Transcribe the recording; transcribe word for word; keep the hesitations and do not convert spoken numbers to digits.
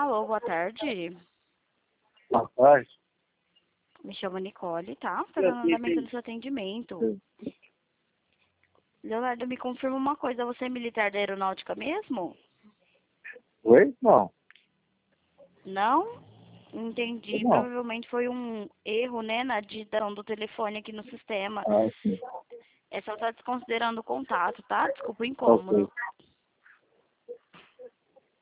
Alô, boa tarde. Boa tarde. Me chamo Nicole, tá? Tá dando andamento no seu atendimento. Leonardo, me confirma uma coisa, você é militar da aeronáutica mesmo? Oi? Não. Não? Entendi. Não. Provavelmente foi um erro, né, na digitação do telefone aqui no sistema. Ah, sim. É só tá desconsiderando o contato, tá? Desculpa o incômodo. Ok.